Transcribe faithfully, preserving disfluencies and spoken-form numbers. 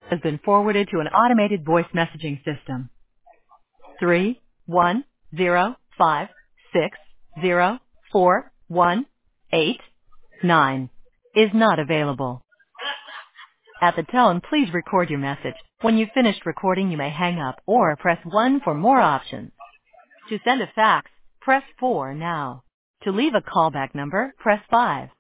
has been forwarded to an automated voice messaging system. Three one zero five six zero four one eight nine is not available. At the tone, please record your message. When you've finished recording, you may hang up or press one for more options. To send a fax, press four now. To leave a callback number, press five.